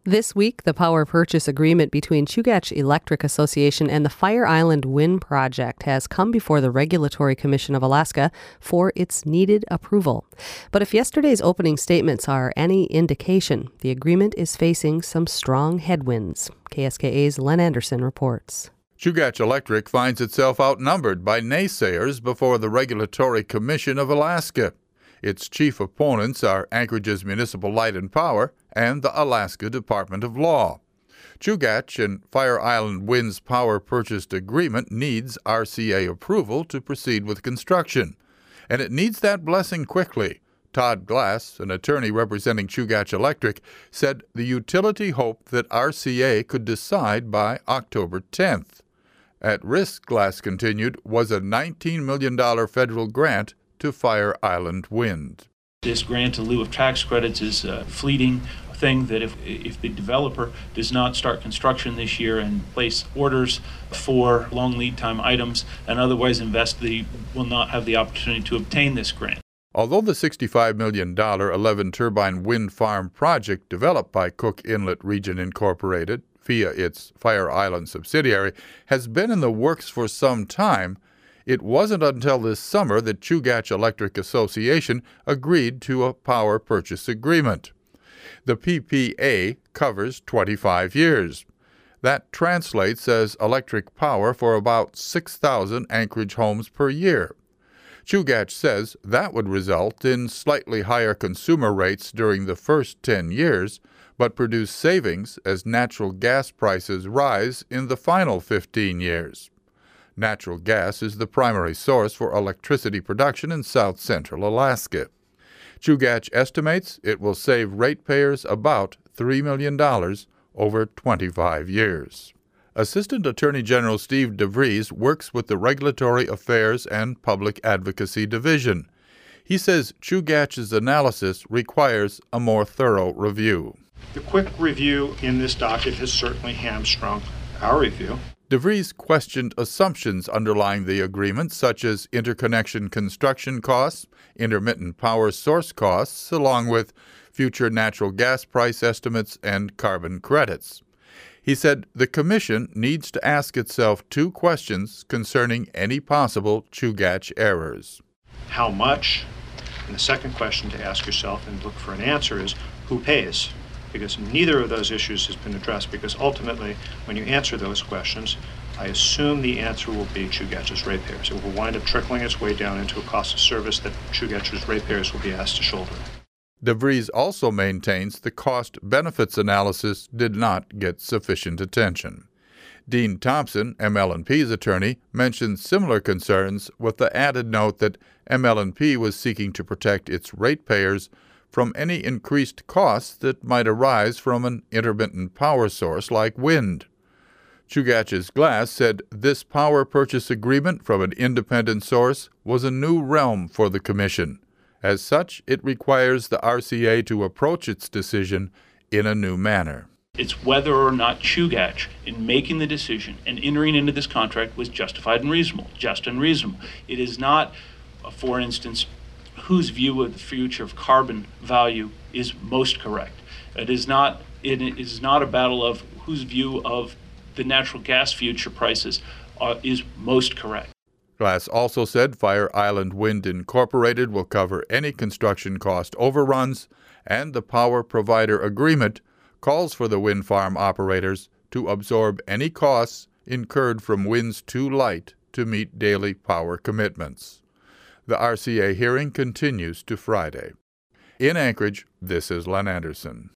This week, the power purchase agreement between Chugach Electric Association and the Fire Island Wind Project has come before the Regulatory Commission of Alaska for its needed approval. But if yesterday's opening statements are any indication, the agreement is facing some strong headwinds. KSKA's Len Anderson reports. Chugach Electric finds itself outnumbered by naysayers before the Regulatory Commission of Alaska. Its chief opponents are Anchorage's Municipal Light and Power and the Alaska Department of Law. Chugach and Fire Island Wind's power purchase agreement needs RCA approval to proceed with construction, and it needs that blessing quickly. Todd Glass, an attorney representing Chugach Electric, said the utility hoped that RCA could decide by October 10th. At risk, Glass continued, was a $19 million federal grant to Fire Island Wind. This grant in lieu of tax credits is a fleeting thing that if the developer does not start construction this year and place orders for long lead time items and otherwise invest, they will not have the opportunity to obtain this grant. Although the $65 million 11-turbine wind farm project developed by Cook Inlet Region Incorporated via its Fire Island subsidiary has been in the works for some time, it wasn't until this summer that Chugach Electric Association agreed to a power purchase agreement. The PPA covers 25 years. That translates as electric power for about 6,000 Anchorage homes per year. Chugach says that would result in slightly higher consumer rates during the first 10 years, but produce savings as natural gas prices rise in the final 15 years. Natural gas is the primary source for electricity production in south-central Alaska. Chugach estimates it will save ratepayers about $3 million over 25 years. Assistant Attorney General Steve DeVries works with the Regulatory Affairs and Public Advocacy Division. He says Chugach's analysis requires a more thorough review. The quick review in this docket has certainly hamstrung our review. DeVries questioned assumptions underlying the agreement, such as interconnection construction costs, intermittent power source costs, along with future natural gas price estimates and carbon credits. He said the Commission needs to ask itself two questions concerning any possible Chugach errors. How much? And the second question to ask yourself and look for an answer is, who pays? Because neither of those issues has been addressed, because ultimately, when you answer those questions, I assume the answer will be Chugach's ratepayers. It will wind up trickling its way down into a cost of service that Chugach's ratepayers will be asked to shoulder. DeVries also maintains the cost-benefits analysis did not get sufficient attention. Dean Thompson, ML&P's attorney, mentioned similar concerns with the added note that ML&P was seeking to protect its ratepayers from any increased costs that might arise from an intermittent power source like wind. Chugach's Glass said this power purchase agreement from an independent source was a new realm for the Commission. As such, it requires the RCA to approach its decision in a new manner. It's whether or not Chugach, in making the decision and entering into this contract, was justified and reasonable, just and reasonable. It is not, for instance, whose view of the future of carbon value is most correct. It is not a battle of whose view of the natural gas future prices is most correct. Glass also said Fire Island Wind Incorporated will cover any construction cost overruns, and the power provider agreement calls for the wind farm operators to absorb any costs incurred from winds too light to meet daily power commitments. The RCA hearing continues to Friday. In Anchorage, this is Len Anderson.